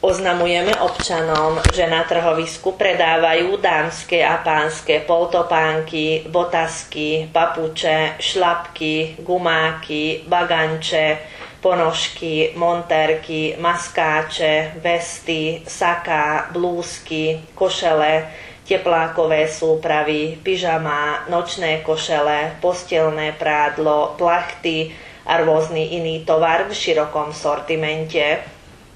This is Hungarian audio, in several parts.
Oznamujeme občanom, že na trhovisku predávajú dámske a pánske poltopánky, botasky, papuče, šlapky, gumáky, baganče, ponožky, montérky, maskáče, vesty, saká, blúzky, košele, teplákové súpravy, pyžamá, nočné košele, postelné prádlo, plachty a rôzny iný tovar v širokom sortimente.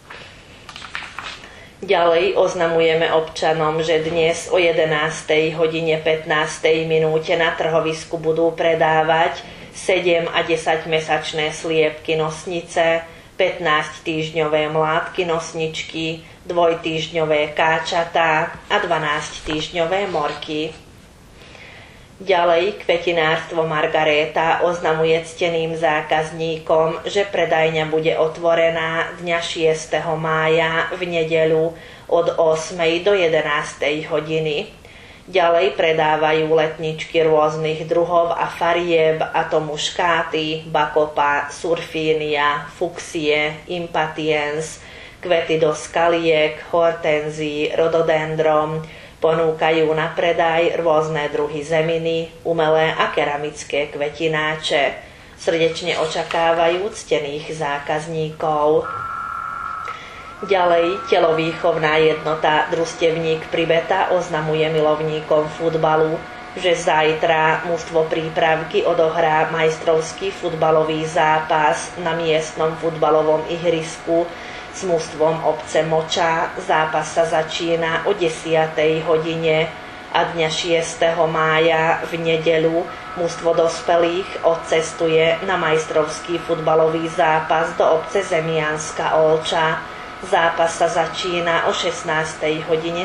Ďalej oznamujeme občanom, že dnes o 11:15 na trhovisku budú predávať 7 a 10 mesačné sliepky nosnice, 15 týždňové mládky nosničky, 2-týždňové káčatá a 12 týždňové morky. Ďalej kvetinárstvo Margaréta oznamuje cteným zákazníkom, že predajňa bude otvorená dňa 6. mája v nedeľu od 8. do 11. hodiny. Ďalej predávajú letničky rôznych druhov a farieb, a to muškáty, bakopa, surfínia, fuxie, impatiens, kvety do skaliek, hortenzií, rododendrom. Ponúkajú na predaj rôzne druhy zeminy, umelé a keramické kvetináče. Srdečne očakávajú ctených zákazníkov. Ďalej, telovýchovná jednota Družstevník Pribeta oznamuje milovníkom futbalu, že zajtra mužstvo Prípravky odohrá majstrovský futbalový zápas na miestnom futbalovom ihrisku s mužstvom obce Moča. Zápas sa začína o 10. hodine a dňa 6. mája v nedeľu mužstvo dospelých odcestuje na majstrovský futbalový zápas do obce Zemianska Olča. Zápas sa začína o 16:30.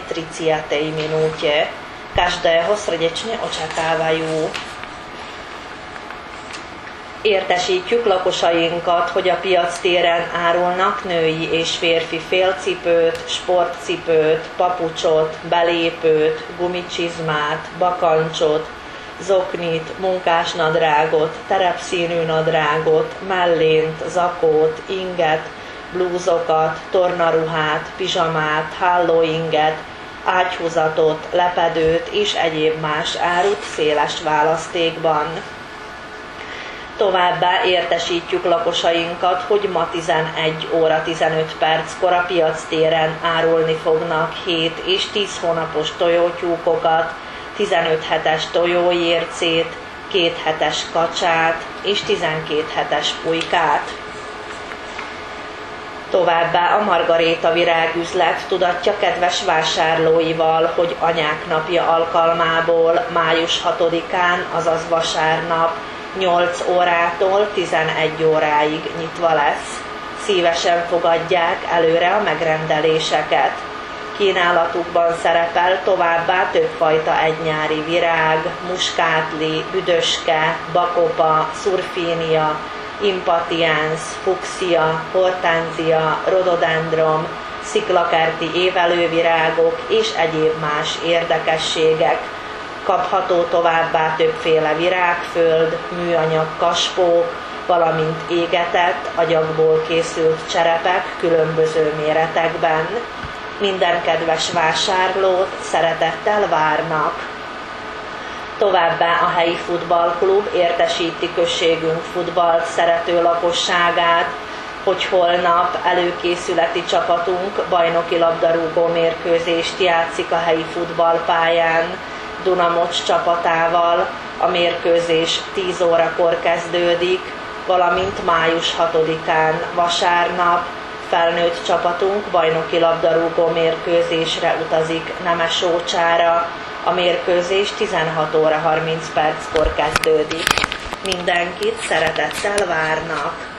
Každého srdečne očakávajú. Értesítjük lakosainkat, hogy a piactéren árulnak női és férfi félcipőt, sportcipőt, papucsot, belépőt, gumicsizmát, bakancsot, zoknit, munkásnadrágot, terepszínű nadrágot, mellént, zakót, inget, blúzokat, tornaruhát, pizsamát, hálóinget, ágyhúzatot, lepedőt és egyéb más árut széles választékban. Továbbá értesítjük lakosainkat, hogy ma 11:15 a piactéren árulni fognak 7 és 10 hónapos tojótyúkokat, 15 hetes tojójércét, 2 hetes kacsát és 12 hetes pulykát. Továbbá a Margaréta virágüzlet tudatja kedves vásárlóival, hogy Anyák napja alkalmából május 6-án, azaz vasárnap 8 órától 11 óráig nyitva lesz. Szívesen fogadják előre a megrendeléseket. Kínálatukban szerepel továbbá többfajta egynyári virág, muskátli, büdöske, bakopa, szurfínia, impatiens, fuxia, hortenzia, rododendron, sziklakerti évelővirágok és egyéb más érdekességek. Kapható továbbá többféle virágföld, műanyag kaspók, valamint égetett, agyagból készült cserepek különböző méretekben. Minden kedves vásárlót szeretettel várnak. Továbbá a helyi futballklub értesíti községünk futballt szerető lakosságát, hogy holnap előkészületi csapatunk bajnoki labdarúgó mérkőzést játszik a helyi futballpályán Dunamocs csapatával. A mérkőzés 10 órakor kezdődik, valamint május 6-án vasárnap felnőtt csapatunk bajnoki labdarúgó mérkőzésre utazik Nemesócsára. A mérkőzés 16:30 kezdődik. Mindenkit szeretettel várnak!